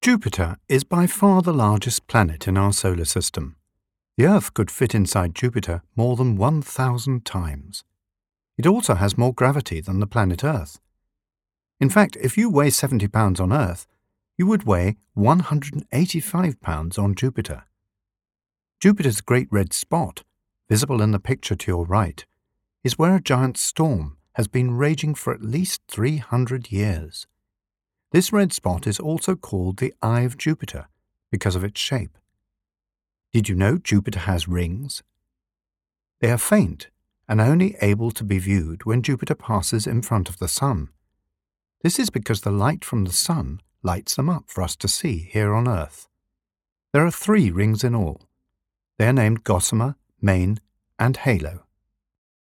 Jupiter is by far the largest planet in our solar system. The Earth could fit inside Jupiter more than 1,000 times. It also has more gravity than the planet Earth. In fact, if you weigh 70 pounds on Earth, you would weigh 185 pounds on Jupiter. Jupiter's great red spot, visible in the picture to your right, is where a giant storm has been raging for at least 300 years. This red spot is also called the Eye of Jupiter because of its shape. Did you know Jupiter has rings? They are faint and only able to be viewed when Jupiter passes in front of the Sun. This is because the light from the Sun lights them up for us to see here on Earth. There are 3 rings in all. They are named Gossamer, Main, and Halo.